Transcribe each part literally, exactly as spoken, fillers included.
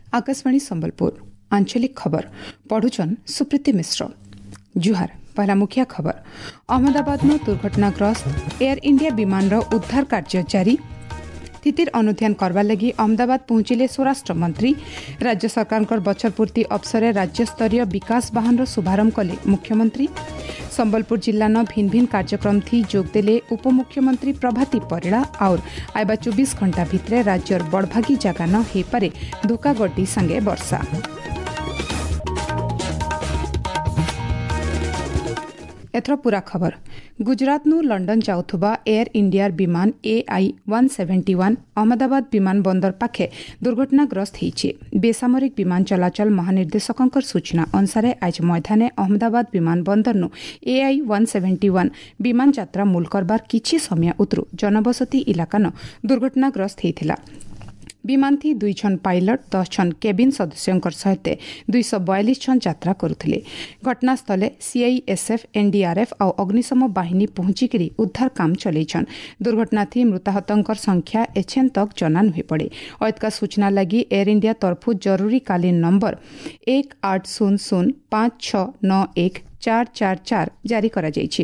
आकाशवाणी संबलपुर आंचलिक खबर पढ़ुचन सुप्रीति मिश्र। जुहार पहला मुखिया खबर। अहमदाबाद में दुर्घटनाग्रस्त एयर इंडिया विमान उद्धार कार्य जारी। स्थितिर अनुध्यान करवा लगी अहमदाबाद पहुंचिले स्वराष्ट्र मंत्री। राज्य सरकार बचर पूर्ति अवसर राज्य स्तरीय विकास वाहन शुभारंभ कले मुख्यमंत्री। संबलपुर जिला न भिन्न भिन्न कार्यक्रम थी जोगदेले उपमुख्यमंत्री प्रभाती परिड़ा। और आयबा चौबीस घंटा भितर राज्यर बड़भागी जगह न हो पारे धोकागड्डी संगे वर्षा। एथर पूरा खबर। गुजरात नु लंडन जाउथुबा एयर इंडियार विमान A I one seventy one Ahmedabad विमान बंदर पाखे दुर्घटनाग्रस्त होइछे। बेसामरिक विमान चलाचल महानिर्देशकंकर सूचना अनुसार आज मैदाने अहमदाबाद विमान बंदर नु A I one seventy one विमान यात्रा मूल करबार किछि समय उतरु जनबसती इलाका न दुर्घटनाग्रस्त होइथिला। विमान थी दुई छन पायलट दस छन केबिन सदस्यों सहित दुई सौ बयालीस छन यात्रा करुथिले। घटनास्थले सीआईएसएफ एनडीआरएफ और अग्निशम बाहिनी पहुंचिक उद्धार काम चलैछन। दुर्घटना थी मृताहतंकर संख्या एछेन तक जना नुहे पड़े। अयतका सूचना लगी एयर इंडिया तरफु जरूरीकालीन नंबर एक आठ शून्य शून्य पांच छ नौ एक चार चार चार जारी करा जाइछे।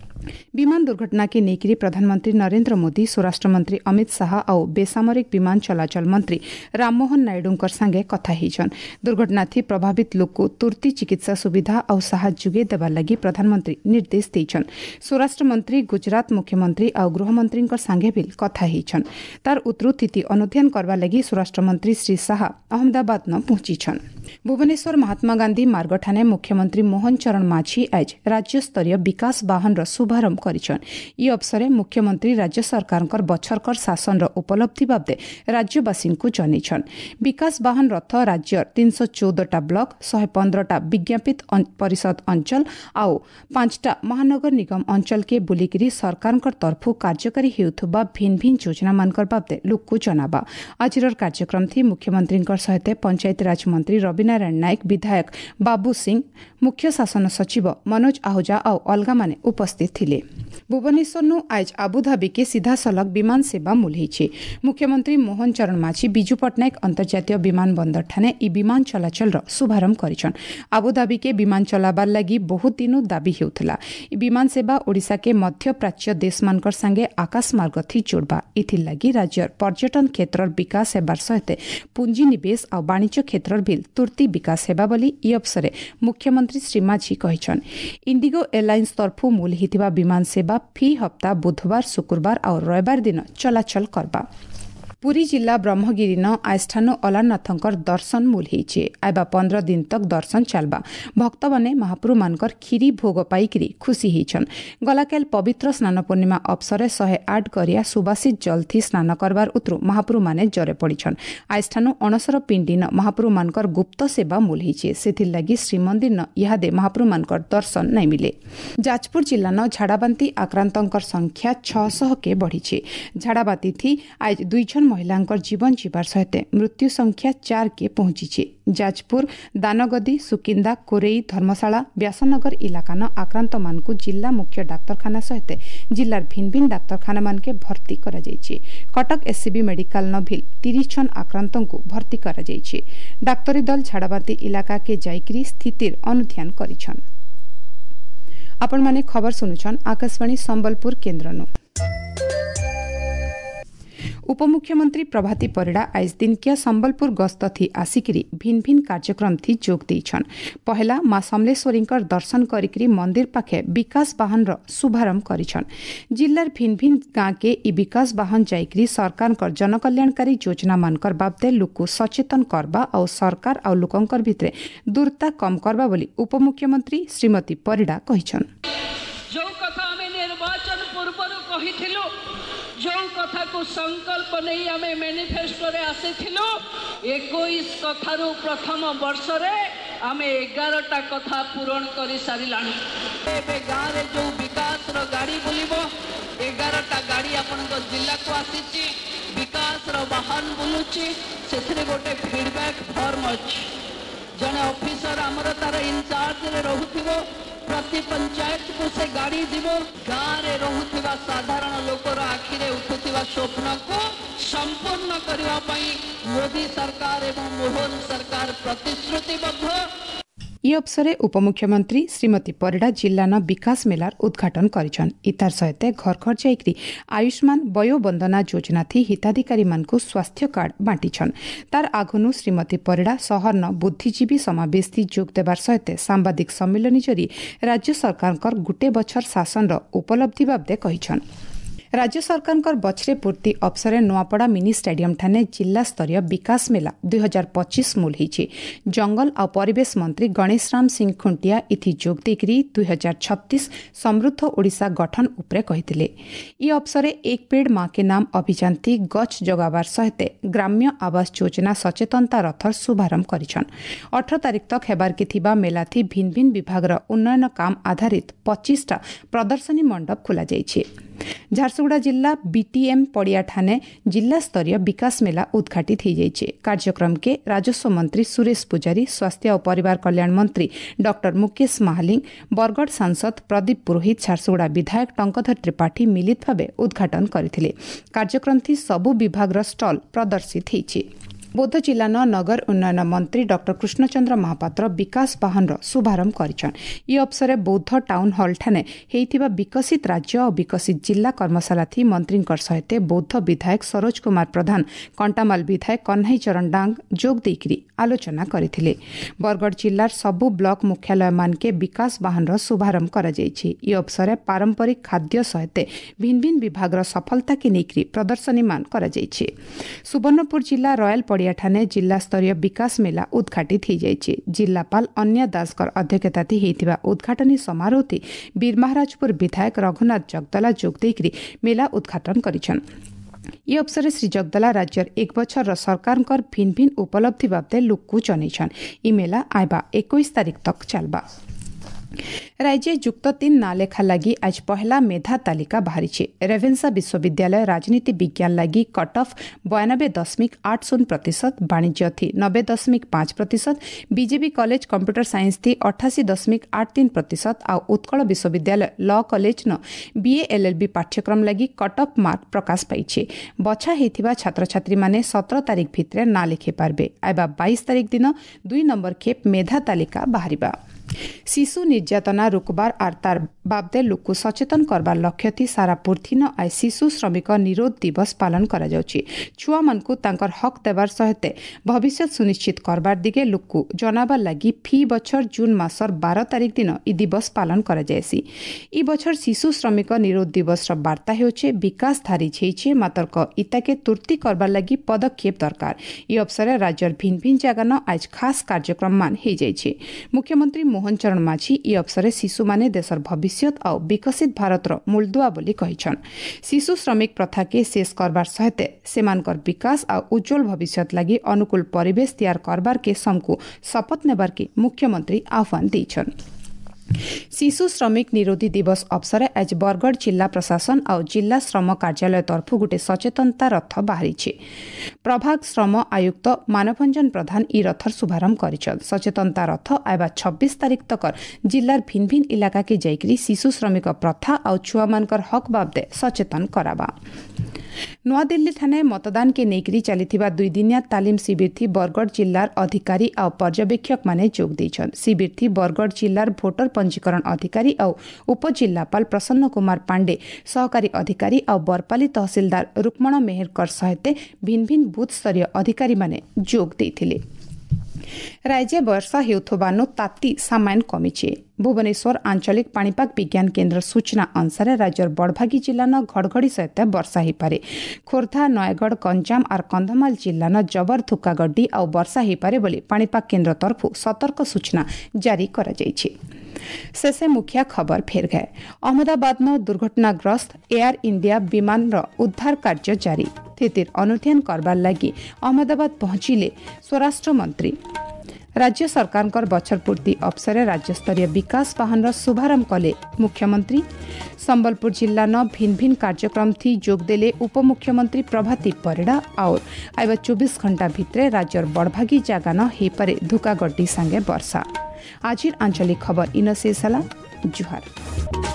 विमान दुर्घटना के नेकिरी प्रधानमंत्री नरेंद्र मोदी स्वराष्ट्र मंत्री अमित शाह और बेसामरिक विमान चलाचल मंत्री राममोहन नायडूंकर संगे कथा होइछन। दुर्घटना थी प्रभावित लोक को तुरती चिकित्सा सुविधा और साहाय्य जुगे देवा लगी प्रधानमंत्री निर्देश देइछन। स्वराष्ट्र मंत्री गुजरात मुख्यमंत्री और गृहमंत्री संगे भी कथा होइछन। तार उत्तरस्थिति अनुध्यान करवा लगी स्वराष्ट्र मंत्री श्री शाह अहमदाबाद न पहुंचीछन। भुवनेश्वर महात्मा गांधी मार्गठाने मुख्यमंत्री मोहन चरण माझी आज राज्य स्तरीय विकास वाहन शुभारंभ करिछन। ई अवसर मुख्यमंत्री राज्य सरकार बछरकर शासन उपलब्धि बाबदे राज्यवासी को जनइछन। विकास वाहन रथ राज्य तीन सौ चौदहटा ब्लक शहे पंद्रहटा विज्ञापित परिषद अंचल आउ पांचटा महानगर निगम अंचल के बुलिकी सरकार तरफु कार्यकारी हेउथुबा भिन्न भिन्न योजना मानकर बाबदे लोक को जनाबा। आजिर कार्यक्रम थी मुख्यमंत्री सहित पंचायत राज मंत्री रविनारायण नायक विधायक बाबू सिंह मुख्य शासन सचिव मनोज आहूजा और अलगा माने उपस्थित थिले। भुवनेश्वर नु आज आबुधाबी के सीधा सलग विमान सेवा मूल्ही। मुख्यमंत्री मोहन चरण माझी बिजू पट्टनायक अंतर्जातीय विमान बंदर ठाने ई विमान चलाचल शुभारंभ करिछन। आबुधाबी के विमान चलाबार लगी बहुत दिनू दाबी हेउथला। ई विमान सेवा ओडिशा के मध्य प्राच्य देश मानकर संगे आकाश मार्ग थी जोड़बा। इथि लगी राज्य पर्यटन क्षेत्र विकास हेबार सहित पुंजी निवेश और वाणिज्य क्षेत्र भी तुरती विकास हेबा बोली ई अवसर मुख्यमंत्री श्री माझी कहिछन। इंडिगो एयरलाइंस तरफु मूल हिथिबा विमान सेवा फी हप्ता बुधवार शुक्रवार और रविवार दिन चलाचल करबा। पुरी जिला ब्रह्मगिरी न आस्थानु अलारनाथंकर दर्शन मूल होइछे। आइबा पंद्रह दिन तक दर्शन चलबा। भक्त माने महाप्रभु मानकर खीरी भोग पाइकरी खुशी होइछन। गलाकेल पवित्र स्नान पूर्णिमा अवसर शहे आठ गरिया सुबासित जलथी स्नान करबार उतरु महाप्रभु माने जरे पड़िछन। आस्थानु अणसर पिंडी न महाप्रभु मानकर गुप्त सेवा मूल होइछे। सेथिर लागि श्रीमंदिर न इहादे महाप्रभु मानकर दर्शन नहीं मिले। जाजपुर जिला न झाड़ाबांती आक्रांतंकर संख्या छह सौ के बढ़ीछे। झाड़ाबांती थी आज दुई जन महिलांकर जीवन जीवार सहित मृत्यु संख्या चार के पहुंची। जाजपुर दानगदी सुकिंदा कोरेई धर्मशाला व्यासनगर इलाका न आक्रांत मान को जिला मुख्य डाक्तरखाना सहित जिलार भिन्न भिन्न डाक्तरखाना मान के भर्ती करा जाइछे। कटक एससीबी मेडिकल न भी तीस जन आक्रांतों को भर्ती करा जाइछे। डाक्तरी दल झाड़ाबांती इलाका के जाइकरी स्थितिर अनुध्यान करिछन। आपण माने खबर सुनुछन आकाशवाणी संबलपुर केन्द्रनु। उपमुख्यमंत्री प्रभाती परिड़ा आज दिनकिया संबलपुर गस्त थी आसिकरी भिन्न भिन्न कार्यक्रम थी जोग देइछन। पहला मां समलेश्वरींकर दर्शन करिकरी मंदिर पाखे विकास वाहन शुभारंभ करिछन। जिल्लार भिन्न भिन्न गांव के ई विकास वाहन जाइकरी सरकार जनकल्याणकारी योजना मानकर बाबदे लोक सचेतन करबा और सरकार और लोकंकर भितरे दूरता कम करबा बोली उपमुख्यमंत्री श्रीमती परिड़ा कहिछन। जो कथा हमें निर्वाचन पूर्व कहिथिलु जो कथा को संकल्प नहीं आम मैनिफेस्टो रे आसीथिलु इक्कीस कथारू प्रथम वर्ष रे आम एगारटा कथा पूरण कर सारिलानी। एबे गाँव रे जो विकास रो गाड़ी बुलिबो एगारटा गाड़ी आपण जिला को आसीची विकास रो वाहन बुलुची सेथरे गोटे फीडबैक फॉर्म अछि। जने ऑफिसर हमर तार इंचार्ज रे रहउथिबो प्रति पंचायत को से गाड़ी दिव गाँव में रहुथिबा साधारण लोकर आखिरे उठुथिबा स्वप्न को संपूर्ण करबा पई मोदी सरकार एवं मोहन सरकार प्रतिश्रुतिबद्ध। ई अवसर उपमुख्यमंत्री श्रीमती परिड़ा जिल्लान विकास मेलार उद्घाटन करिछन। इतार सहित घर घर जाइकरी आयुष्मान वयोवंदना योजना थी हिताधिकारी मानकु स्वास्थ्य कार्ड बांटीछन। तार आगनु श्रीमती परिड़ा सहरन बुद्धिजीवी समावेश थी जोग देबार सहित सांबादिक सम्मेलन जरी राज्य सरकारकर गुटे बछर शासन उपलब्धि बाबदे कहिछन। राज्य सरकार बछरे पूर्ति अवसर नुआपड़ा मिनी स्टेडियम ठाने जिला स्तरीय विकास मेला दुई हजार पच्चीस मूल होईछि। जंगल और परिवेश मंत्री गणेश राम सिंह खुंटिया इथि जोग देकरी दुई हजार छत्तीस समृद्ध ओडिशा गठन उपरे कहिथिले। ई अवसर एक पेड़ माँ के नाम अभियान थी गछ जगाबार सहित ग्राम्य आवास योजना सचेतनता रथर शुभारंभ करिछन। अठारह तारिख तक हेबार के थिबा मेला थी भिन्न भिन्न विभाग उन्नयन काम आधारित पच्चीस टा प्रदर्शनी मंडप खोला जाइछि। झारसुगुड़ा जिला बीटीएम पड़िया ठाने जिला स्तरीय विकास मेला उद्घाटित हो जाइए। कार्यक्रम के राजस्व मंत्री सुरेश पुजारी, स्वास्थ्य और परिवार कल्याण मंत्री डॉक्टर मुकेश महालिंग, बरगढ़ सांसद प्रदीप पुरोहित, झारसुगुड़ा विधायक टंकधर त्रिपाठी मिलित भाव उद्घाटन करथिले। कार्यक्रम थी सबु विभाग स्टल प्रदर्शित होइछि। बौद्ध जिल्लान नगर उन्नयन मंत्री डॉक्टर कृष्णचंद्र महापात्र विकास वाहन शुभारंभ करिछन। ई अवसर बौद्ध टाउन हॉल ठाने हेइथिबा विकसित राज्य और विकसित जिला कर्मशाला थी मंत्रींकर सहित बौद्ध विधायक सरोज कुमार प्रधान, कंटामाल विधायक कन्हई चरण डांग जोग देकरी आलोचना करथिले। बरगढ़ जिल्लार सबु ब्लॉक मुख्यालय मानके विकास वाहन शुभारंभ करा जाइछि। ई अवसर पारंपरिक खाद्य सहित भिन्न भिन्न विभाग सफलता के नेकरी प्रदर्शनी मान करा जाइछि। सुवर्णपुर जिला रॉयल ठाने जिला स्तरीय विकास मेला उद्घाटित हो जाइए। जिलापाल अन्य दासकर अध्यक्षता होइथिबा उद्घाटनी समारोह थी बीरमहाराजपुर विधायक रघुनाथ जगदला जोग देकरी मेला उद्घाटन करिछन। ई अवसर श्री जगदला राज्यर एक बछर सरकार भिन्न भिन्न उपलब्धि बाबदे लोककु जनाइछन। ई मेला आइबा इक्कीस तारिख तक चलबा। राज्य युक्त तीन नालेखा लगी आज पहला मेधा तालिका बाहरी। रेवेन्सा विश्वविद्यालय राजनीति विज्ञान लगी कट अफ बयानबे दशमिक आठ शून्य प्रतिशत, वाणिज्य थी नब्बे दशमिक पांच प्रतिशत, बीजेपी कॉलेज कंप्यूटर साइंस थी अठासी दशमिक आठ तीन प्रतिशत आ उत्कल विश्वविद्यालय लॉ कॉलेज न बीए एलएलबी पाठ्यक्रम लगी कट अफ मार्क प्रकाश पाई। बछा होइथिबा छात्र छात्री माने सत्रह तारिख भितर ना लिखि पारबे। आइबा बाईस तारिख दिन दुई नंबर खेप मेधा तालिका बाहरिबा। शिशु निर्यातना रोकबार आर तार बाबदे लोक सचेतन करबार लक्ष्य थी सारा पृथ्वी न आज शिशु श्रमिक निरोध दिवस पालन करा जाउछि। छुआ मानकु तांकर हक देबार सहित भविष्य सुनिश्चित करबार दिगे लोक जनाबार लागि फी बछर जून मासर बारह तारिख दिन ई दिवस पालन करा जायसी। ई बछर शिशु श्रमिक निरोध दिवस र वार्ता हेउछे विकास धारी छैछे मातरक इताके तुर्ती करबार लागि पदक्षेप दरकार। ई अवसर राज्यर भिन्न भिन्न जगह न आज खास कार्यक्रम मान हे जाइछे। मुख्यमंत्री मोहन चरण माझी ई अवसर शिशु माने देशर भविष्य और विकसित भारतर मूलदुआ बोली कहिछन। शिशु श्रमिक प्रथा के शेष करबार सहित सेमानकर विकास और उज्जवल भविष्य लगी अनुकूल परिवेश तैयार करबार के समकु शपथ नेबार के मुख्यमंत्री आह्वान दैछन। शिशु श्रमिक निरोधी दिवस अवसर आज बरगढ़ जिला प्रशासन और जिला श्रम कार्यालय तरफ गोटे सचेतनता रथ बाहरी। प्रभाग श्रम आयुक्त मानभंजन प्रधान ई रथर शुभारंभ कर सचेतनता रथ आइबा छब्बीस तारिख तक जिलार भिन्न भिन्न इलाका के जाइकरी शिशु श्रमिक प्रथा और छुआ मानकर हक बाबदे सचेतन कराबा। नुआदिल्ली ठाने मतदान के नेकरी चलीथिबा दुई दिनिया तालीम शिविर थी बरगढ़ जिलार अधिकारी और पर्यवेक्षक माने जोग दैछन। शिविर थी बरगढ़ जिलार भोटर पंजीकरण अधिकारी और उपजिल्लापाल प्रसन्न कुमार पांडे, सहकारी अधिकारी और बरपाली तहसीलदार रुक्मण मेहरकर सहित भिन्न भिन्न बूथ स्तरीय अधिकारी माने जोग दैथिले। राज्य वर्षा हेउथबानो ताती सामान्य कमिछे। भुवनेश्वर आंचलिक पाणीपाग विज्ञान केन्द्र सूचना अनुसार राज्यर बड़भागी जिल्लान घड़घड़ी सहित वर्षा होईपारे। खोर्धा, नयगढ़, गंजाम और कंधमाल जिल्लान जबर धुकागड्डी और वर्षा होईपारे बोली पाणीपाग केन्द्र तरफ सतर्क सूचना जारी करा जायछि। शेषे मुखिया खबर फेर गए। अहमदाबाद में दुर्घटनाग्रस्त एयर इंडिया विमान रो उद्धार कार्य जारी। स्थितिर अनुध्यान करबार लगी अहमदाबाद पहुंचिले स्वराष्ट्र मंत्री। राज्य सरकार बछर पूर्ति अवसर राज्य स्तरीय विकास वाहन शुभारंभ कले मुख्यमंत्री। संबलपुर जिला न भिन्न भिन्न कार्यक्रम थी जोगदेले उपमुख्यमंत्री प्रभाती परिड़ा और आइबा चौबीस घंटा भितरे राज्यर बड़भागी जगह न हेपारे धुकागड्डी संगे वर्षा। आजिर आंचलिक खबर इन शेष हला। जुहार।